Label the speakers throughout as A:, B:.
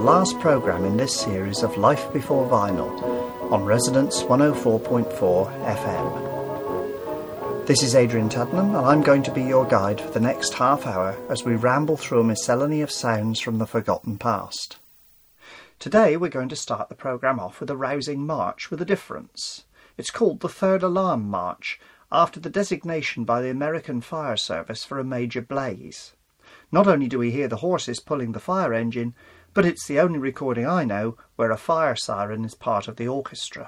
A: last programme in this series of Life Before Vinyl on Resonance 104.4 FM. This is Adrian Tuddenham, and I'm going to be your guide for the next half hour as we ramble through a miscellany of sounds from the forgotten past. Today we're going to start the programme off with a rousing march with a difference. It's called the Third Alarm March, after the designation by the American Fire Service for a major blaze. Not only do we hear the horses pulling the fire engine, but it's the only recording I know where a fire siren is part of the orchestra.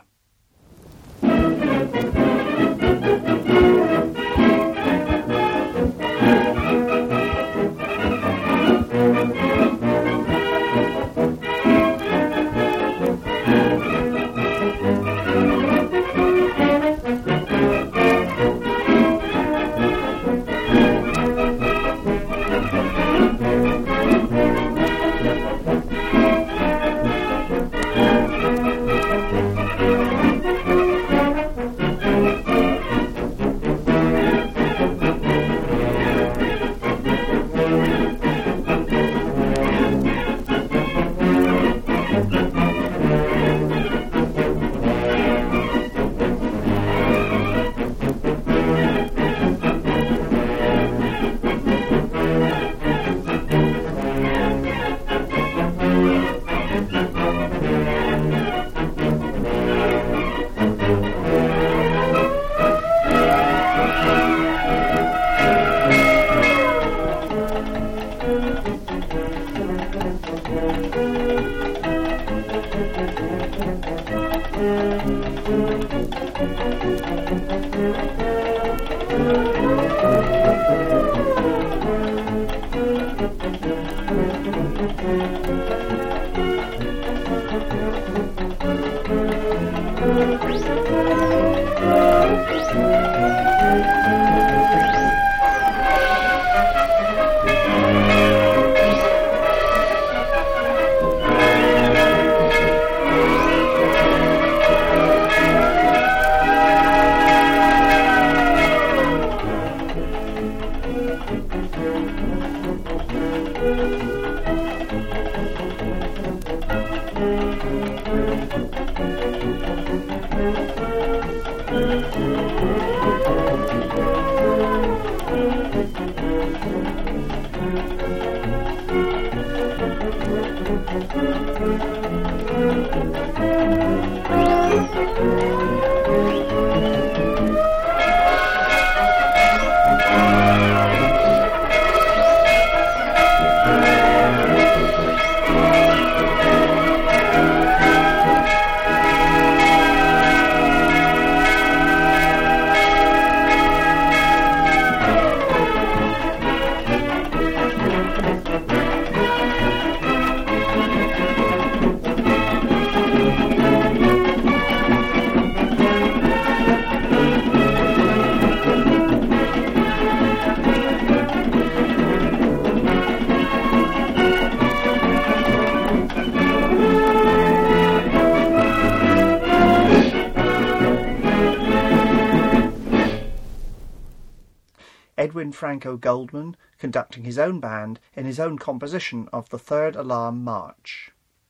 A: Edwin Franco Goldman conducting his own band in his own composition of the Third Alarm March.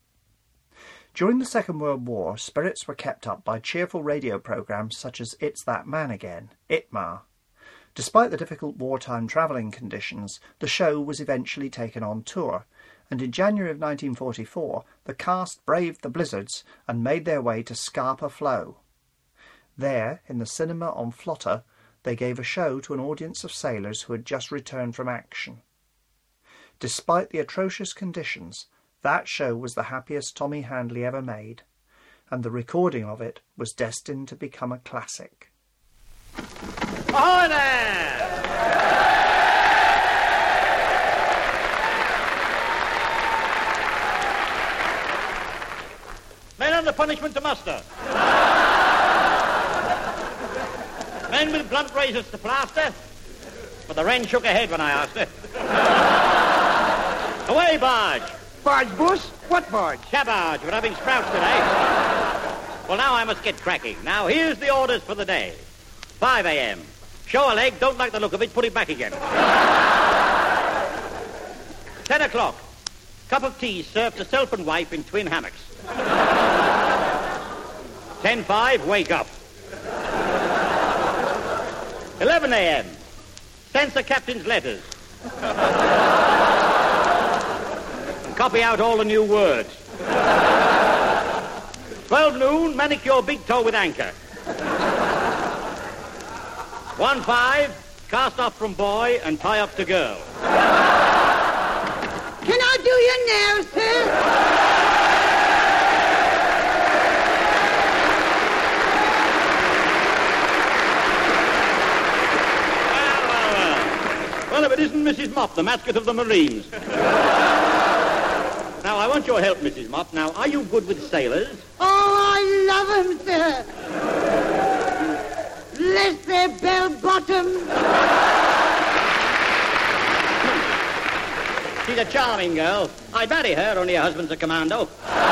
A: During the Second World War, spirits were kept up by cheerful radio programmes such as It's That Man Again, ITMA. Despite the difficult wartime travelling conditions, the show was eventually taken on tour, and in January of 1944 the cast braved the blizzards and made their way to Scapa Flow. There, in the cinema on Flotta, they gave a show to an audience of sailors who had just returned from action. Despite the atrocious conditions, that show was the happiest Tommy Handley ever made, and the recording of it was destined to become a classic.
B: Ahoy there! Men under punishment to muster. Men with blunt razors to plaster, but the wren shook her head when I asked her. Away, barge!
C: Barge, boss? What barge?
B: Shabarge, we're having sprouts today. Well, now I must get cracking. Now, here's the orders for the day. 5 a.m. Show a leg, don't like the look of it, put it back again. 10 o'clock. Cup of tea served to self and wife in twin hammocks. 10:05, wake up. 11 a.m. Censor captain's letters. And copy out all the new words. 12 noon, manicure big toe with anchor. 1:05, cast off from boy and tie up to girl.
D: Can I do your nails, sir?
B: Well, if it isn't Mrs. Mop, the mascot of the Marines. Now, I want your help, Mrs. Mop. Now, are you good with sailors?
D: Oh, I love 'em, sir. Bless their bell-bottoms.
B: She's a charming girl. I'd marry her, only her husband's a commando.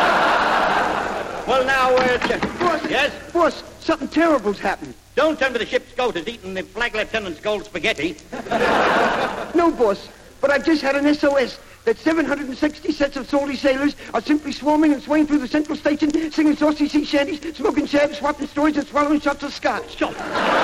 B: Well, now,
C: Boss.
B: Yes?
C: Boss, something terrible's happened.
B: Don't tell me the ship's goat has eaten the flag lieutenant's gold spaghetti.
C: No, boss, but I've just had an SOS that 760 sets of salty sailors are simply swarming and swaying through the central station, singing saucy sea shanties, smoking shabs, swapping stories, and swallowing shots of scotch.
B: Stop.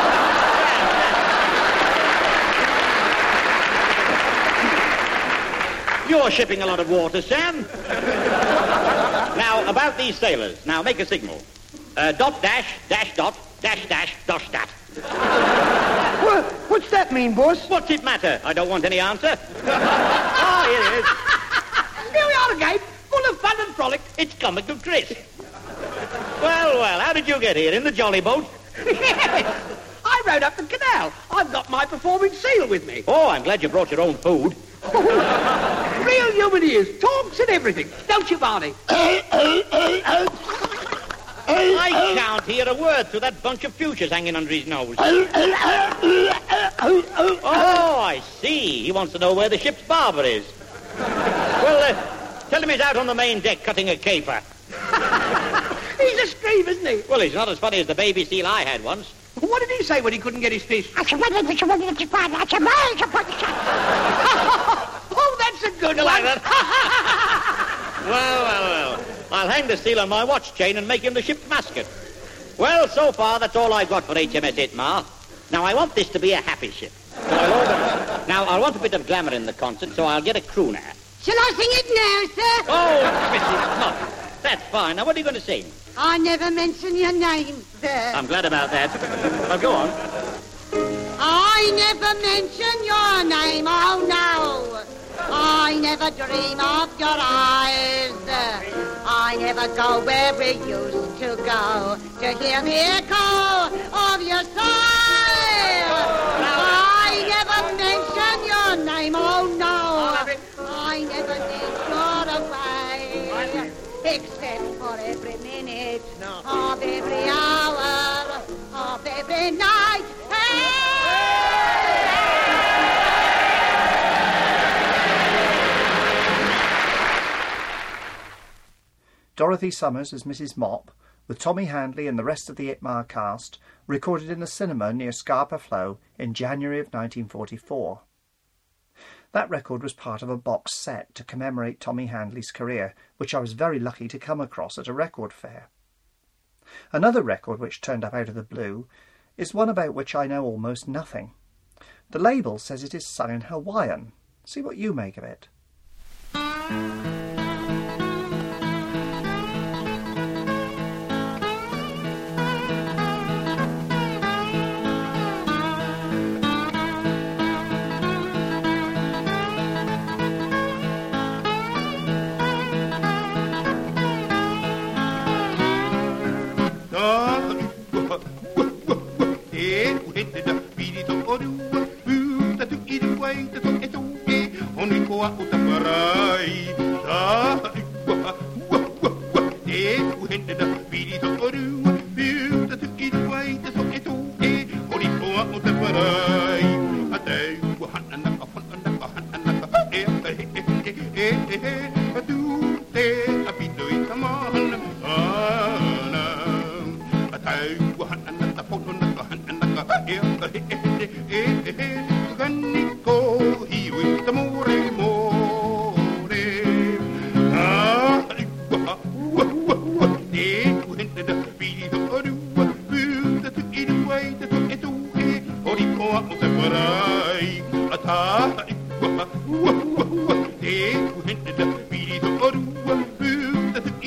B: You're shipping a lot of water, Sam. Now, about these sailors. Now, make a signal. Dot, dash, dash, dot, dash, dash, dosh, dat.
C: What's that mean, boss?
B: What's it matter? I don't want any answer. Ah, here it is.
E: Here we are again, full of fun and frolic.
B: It's Comical Chris. Well, how did you get here? In the jolly boat?
E: I rode up the canal. I've got my performing seal with me.
B: Oh, I'm glad you brought your own food.
E: Real human he is, talks and everything. Don't you, Barney?
B: I can't hear a word through that bunch of fuchsias hanging under his nose. Oh, I see. He wants to know where the ship's barber is. Well, tell him he's out on the main deck cutting a caper.
E: He's a scream, isn't he?
B: Well, he's not as funny as the baby seal I had once.
E: What did he say when he couldn't get his fish? Oh, that's a good
B: You
E: one.
B: like that? Well. I'll hang the seal on my watch chain and make him the ship's mascot. Well, so far, that's all I've got for HMS Itmar. Now, I want this to be a happy ship. So I want a bit of glamour in the concert, so I'll get a crooner.
D: Shall I sing it now, sir?
B: Oh, Mrs. Mop. That's fine. Now, what are you going to sing?
D: I never mention your name, sir.
B: I'm glad about that. Well, go on.
D: I never mention your name, oh no. I never dream of your eyes. I never go where we used to go to hear the echo of your sigh. I never mention your name, oh no. I never think you're away, except for every minute of every hour of every night.
A: Dorothy Summers as Mrs. Mop, with Tommy Handley and the rest of the Itmar cast, recorded in a cinema near Scapa Flow in January of 1944. That record was part of a box set to commemorate Tommy Handley's career, which I was very lucky to come across at a record fair. Another record which turned up out of the blue is one about which I know almost nothing. The label says it is sung in Hawaiian. See what you make of it.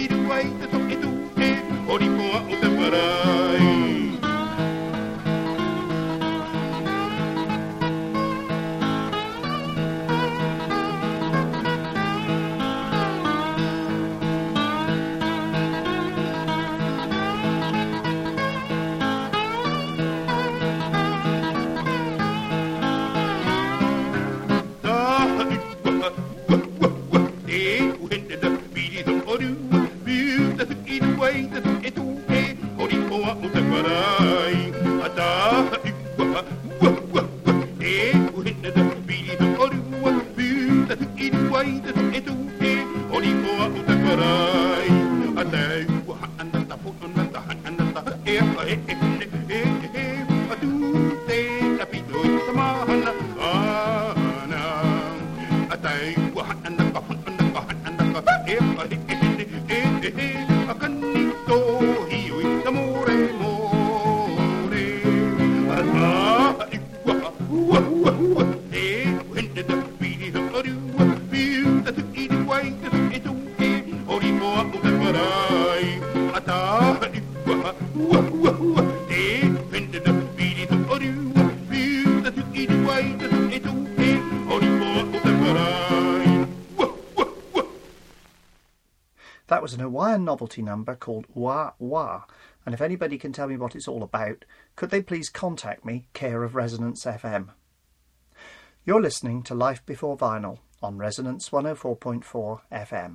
A: That was an Hawaiian novelty number called Wah Wah, and if anybody can tell me what it's all about, could they please contact me, care of Resonance FM. You're listening to Life Before Vinyl on Resonance 104.4 FM.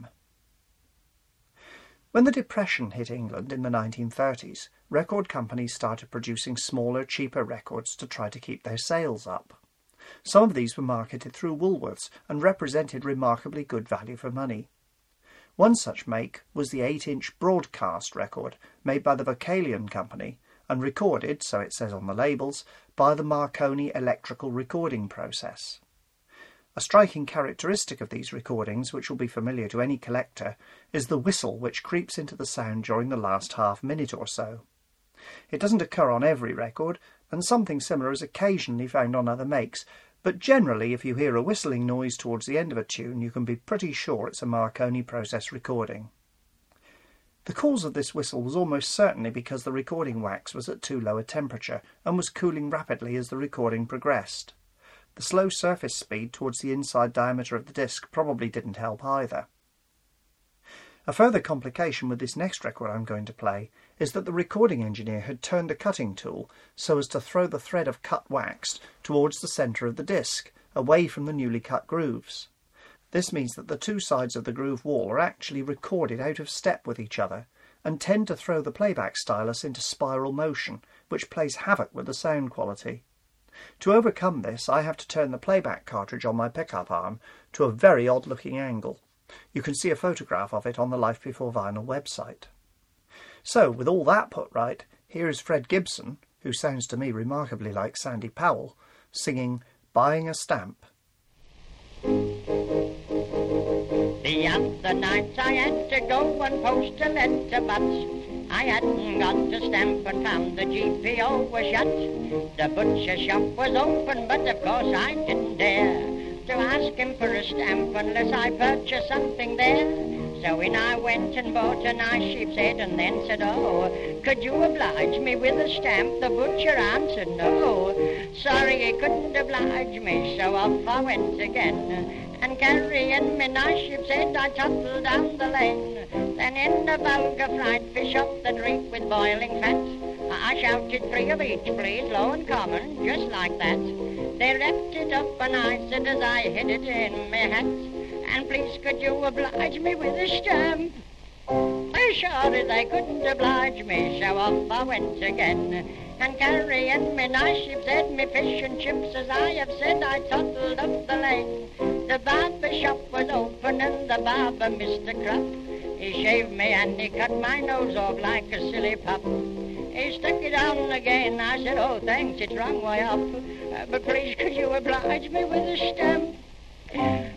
A: When the Depression hit England in the 1930s, record companies started producing smaller, cheaper records to try to keep their sales up. Some of these were marketed through Woolworths and represented remarkably good value for money. One such make was the 8-inch broadcast record made by the Vocalion Company and recorded, so it says on the labels, by the Marconi electrical recording process. A striking characteristic of these recordings, which will be familiar to any collector, is the whistle which creeps into the sound during the last half minute or so. It doesn't occur on every record, and something similar is occasionally found on other makes, but generally if you hear a whistling noise towards the end of a tune you can be pretty sure it's a Marconi process recording. The cause of this whistle was almost certainly because the recording wax was at too low a temperature and was cooling rapidly as the recording progressed. The slow surface speed towards the inside diameter of the disc probably didn't help either. A further complication with this next record I'm going to play is that the recording engineer had turned the cutting tool so as to throw the thread of cut wax towards the centre of the disc, away from the newly cut grooves. This means that the two sides of the groove wall are actually recorded out of step with each other and tend to throw the playback stylus into spiral motion, which plays havoc with the sound quality. To overcome this, I have to turn the playback cartridge on my pickup arm to a very odd-looking angle. You can see a photograph of it on the Life Before Vinyl website. So, with all that put right, here is Fred Gibson, who sounds to me remarkably like Sandy Powell, singing Buying a Stamp.
F: The other night I had to go and post a letter, but I hadn't got a stamp and found the GPO was shut. The butcher shop was open, but of course I didn't dare to ask him for a stamp unless I purchased something there. So in I went and bought a nice sheep's head and then said, oh, could you oblige me with a stamp? The butcher answered no. Sorry, he couldn't oblige me, so off I went again. And carrying me nice sheep's head, I tottled down the lane. Then in a vulgar fried fish up the drink with boiling fat, I shouted 3 of each, please, low and common, just like that. They wrapped it up and I said as I hid it in my hat, and please could you oblige me with a stamp? Sorry, they couldn't oblige me, so off I went again. And carrying me nice sheep's head, me fish and chips, as I have said, I tottled up the lane. The barber shop was open and the barber, Mr. Krupp, he shaved me and he cut my nose off like a silly pup. He stuck it on again. I said, oh, thanks, it's wrong way up. But please, could you oblige me with a stamp?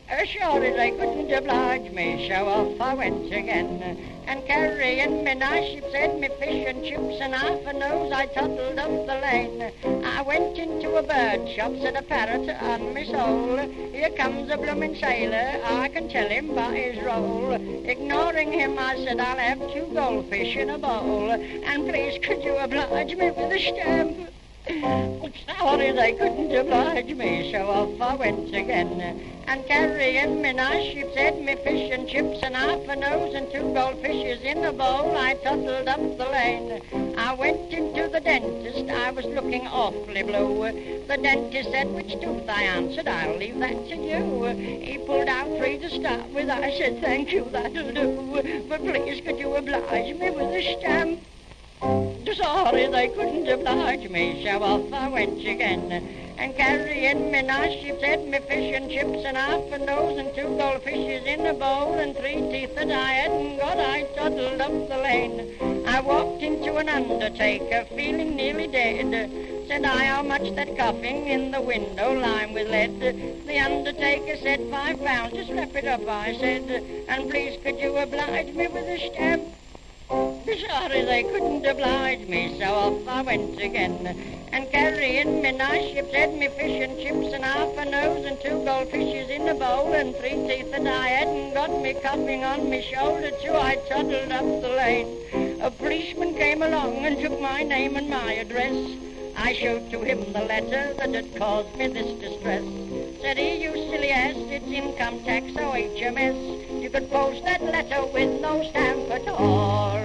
F: Sure as I couldn't oblige me, so off I went again. And carrying me nice ship's head, me fish and chips and half a nose, I toddled up the lane. I went into a bird shop, said a parrot on me soul. Here comes a bloomin' sailor, I can tell him by his roll. Ignoring him, I said, I'll have 2 goldfish in a bowl. And please could you oblige me with a stamp? Sorry they couldn't oblige me, so off I went again. And carrying me nice ship's head, me fish and chips and half a nose and 2 goldfishes in a bowl, I toddled up the lane. I went into the dentist, I was looking awfully blue. The dentist said, which tooth? I answered, I'll leave that to you. He pulled out 3 to start with, I said, thank you, that'll do. But please could you oblige me with a stamp? Sorry they couldn't oblige me, so off I went again. And carrying me nice ship's head, me fish and chips and half a nose and 2 goldfishes in a bowl and 3 teeth that I hadn't got, I toddled up the lane. I walked into an undertaker, feeling nearly dead. Said I, how much that coffin in the window lined with lead? The undertaker said, £5, just wrap it up, I said. And please could you oblige me with a stamp? Sorry they couldn't oblige me, so off I went again. And carrying me nice ship's head, me fish and chips and half a nose and 2 goldfishes in a bowl and 3 teeth that I hadn't got, me coughing on me shoulder too, I toddled up the lane. A policeman came along and took my name and my address. I showed to him the letter that had caused me this distress. Said he, you silly ass, it's income tax or HMS. You could post that letter with no stamp at all.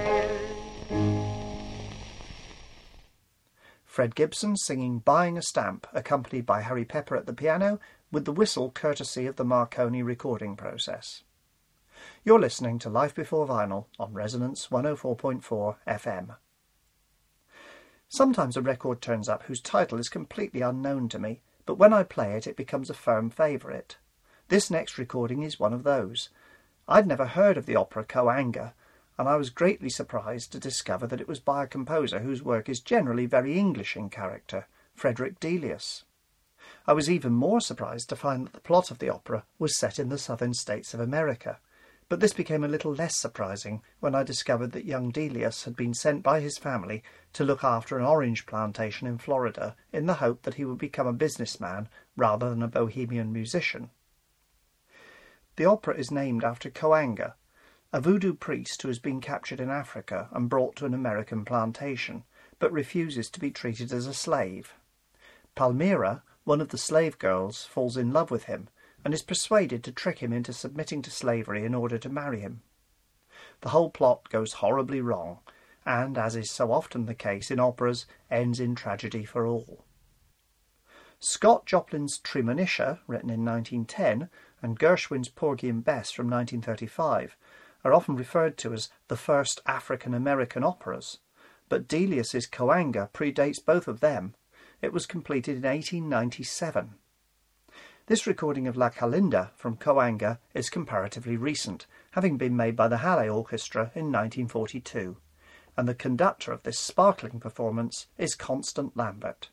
A: Fred Gibson singing Buying a Stamp, accompanied by Harry Pepper at the piano, with the whistle courtesy of the Marconi recording process. You're listening to Life Before Vinyl on Resonance 104.4 FM. Sometimes a record turns up whose title is completely unknown to me, but when I play it, it becomes a firm favourite. This next recording is one of those. I'd never heard of the opera Coanga, and I was greatly surprised to discover that it was by a composer whose work is generally very English in character, Frederick Delius. I was even more surprised to find that the plot of the opera was set in the southern states of America, but this became a little less surprising when I discovered that young Delius had been sent by his family to look after an orange plantation in Florida in the hope that he would become a businessman rather than a bohemian musician. The opera is named after Coanga, a voodoo priest who has been captured in Africa and brought to an American plantation, but refuses to be treated as a slave. Palmyra, one of the slave girls, falls in love with him and is persuaded to trick him into submitting to slavery in order to marry him. The whole plot goes horribly wrong, and, as is so often the case in operas, ends in tragedy for all. Scott Joplin's Treemonisha, written in 1910, and Gershwin's Porgy and Bess from 1935, are often referred to as the first African-American operas, but Delius's Coanga predates both of them. It was completed in 1897. This recording of La Calinda from Coanga is comparatively recent, having been made by the Halle Orchestra in 1942, and the conductor of this sparkling performance is Constant Lambert.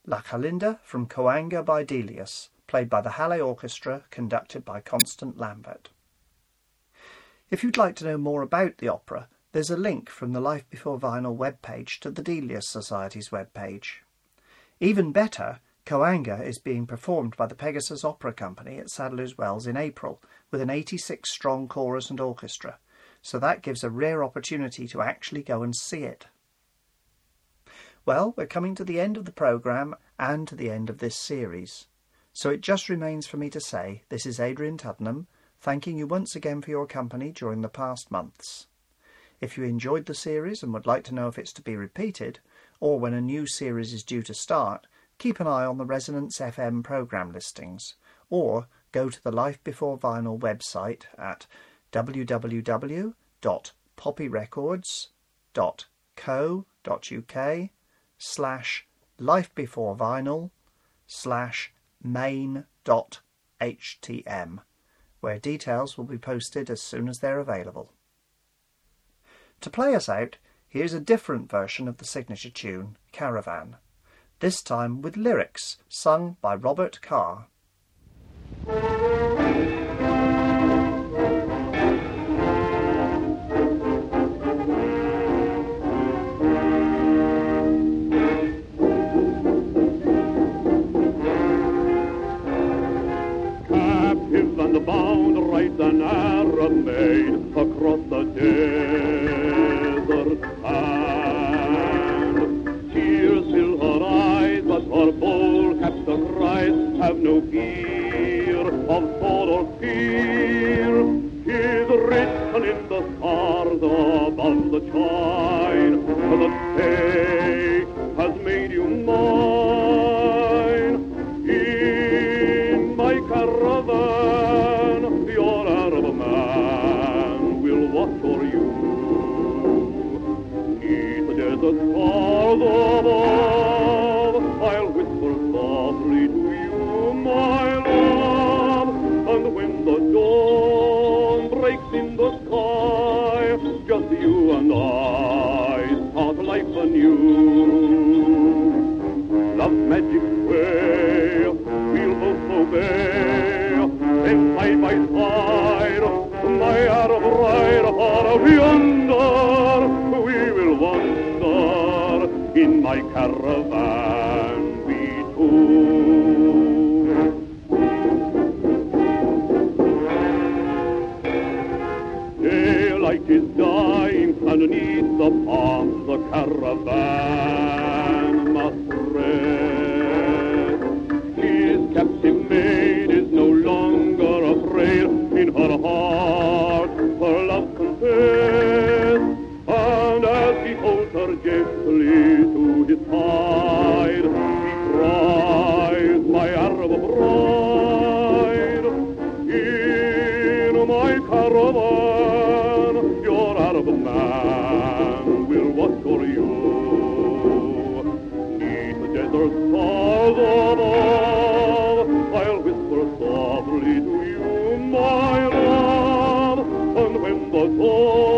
A: La Calinda from Coanga by Delius, played by the Halle Orchestra, conducted by Constant Lambert. If you'd like to know more about the opera, there's a link from the Life Before Vinyl webpage to the Delius Society's webpage. Even better, Coanga is being performed by the Pegasus Opera Company at Sadler's Wells in April, with an 86-strong chorus and orchestra, so that gives a rare opportunity to actually go and see it. Well, we're coming to the end of the programme and to the end of this series, so it just remains for me to say this is Adrian Tuddenham, thanking you once again for your company during the past months. If you enjoyed the series and would like to know if it's to be repeated, or when a new series is due to start, keep an eye on the Resonance FM programme listings, or go to the Life Before Vinyl website at www.poppyrecords.co.uk/lifebeforevinyl/main.htm, where details will be posted as soon as they're available. To play us out, here's a different version of the signature tune, Caravan, this time with lyrics sung by Robert Carr.
G: Captive and bound rides an Arab maid across the desert sand. Tears fill her eyes, but her bold captain cries, have no fear of sword or fear. He's written in the stars above the chine that fate has made you mine. In my caravan, your Arab man will watch for you. Neath the desert stars above, I'll whisper softly to you, my love. And when the dawn breaks in the sky, just you and I start life anew. Love's magic way, we'll both obey, then side by side, my Arab bride, far yonder, we will wander in my caravan, we two. Daylight is dying underneath the palms, the caravan must rest. His captive maid is no longer afraid, in her heart her love confessed. And as he holds her gently to his side, he cries, my Arab bride, in my caravan, your Arab man will watch for you. Neath the desert stars above, I'll whisper softly to you, my love, and when the dawn